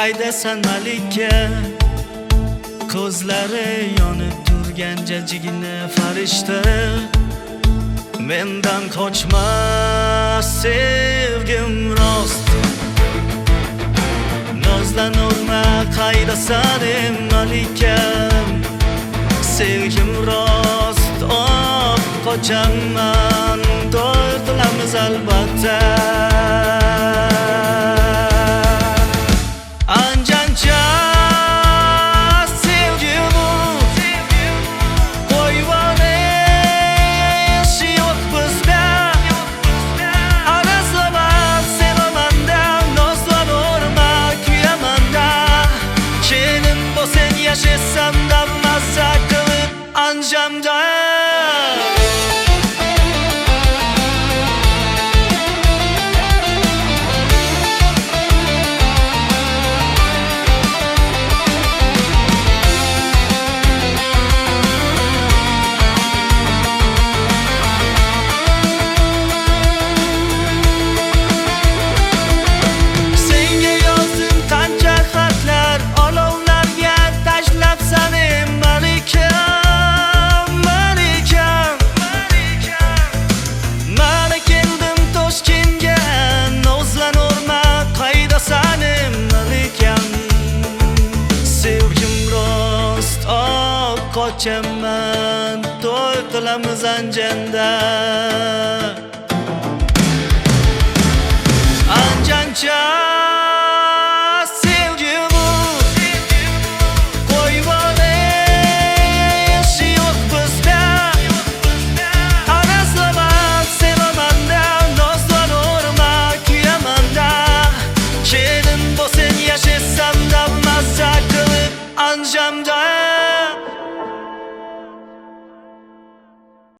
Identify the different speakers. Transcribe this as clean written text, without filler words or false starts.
Speaker 1: qaydasan malika? Ko'zlari yonib turgan jajjigina farishta, mendan qochma sevgim rost. Nozlanurma qaydasan malikam, sevgim rost. Qochaman, to'y qilamiz albatta. Anjancha yaşasam da masa kılıp anjamda. Qochaman, to'y qilamiz Anjanda.